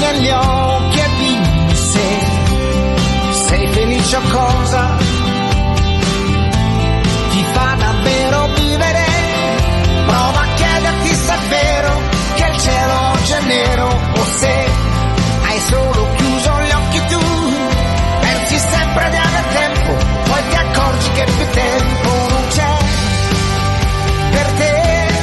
negli occhi e dimmi se sei felice o cosa ti fa davvero vivere. Prova a chiederti se è vero che il cielo oggi è nero o se hai solo chiuso gli occhi tu. Pensi sempre di aver tempo, poi ti accorgi che più tempo non c'è per te.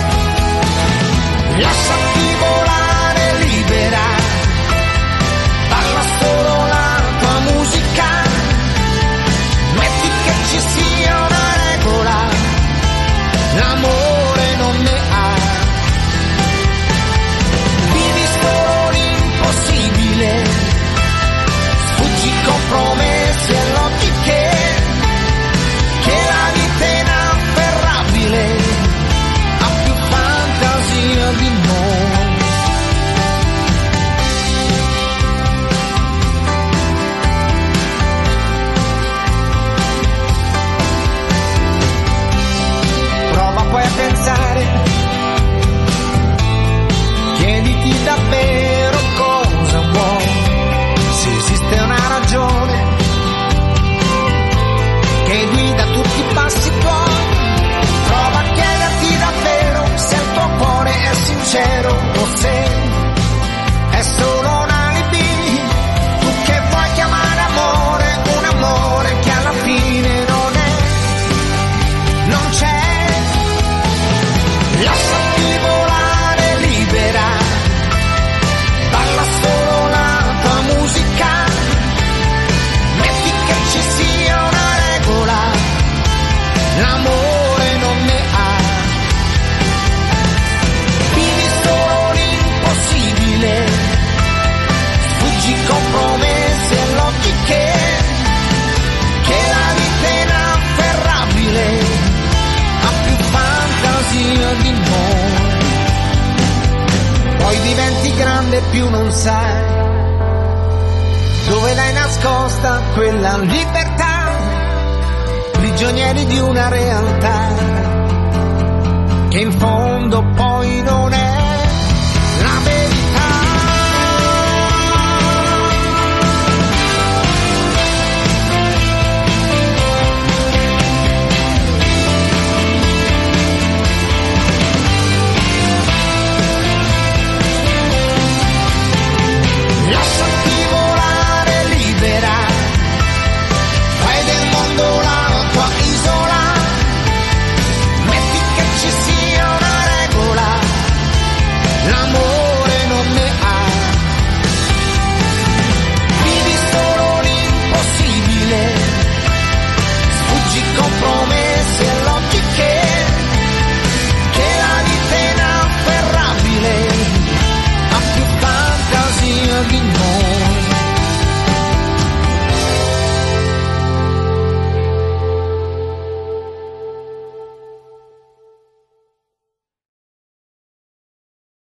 Lasciati volare libera, balla solo la tua musica, metti che ci sia una regola, l'amore non ne ha. Vivi solo l'impossibile, sfuggi compromessi e logiche, che la vita è inafferrabile, ha più fantasia di noi. Prova poi a pensare, chiediti davvero cosa vuoi, se esiste una ragione che guida tutti i passi tuoi. Prova a chiederti davvero se il tuo cuore è sincero o se è solo un alibi, tu che vuoi chiamare amore, un amore che alla fine non è, non c'è. Lasciati volare libera, balla solo la tua musica, metti che ci sia una regola, l'amore non ne ha. Vivi solo l'impossibile, sfuggi compromessi e logiche, che la vita è inafferrabile, ha più fantasia di noi. Poi diventi grande e più non sai dove l'hai nascosta quella libertà, prigionieri di una realtà che in fondo poi non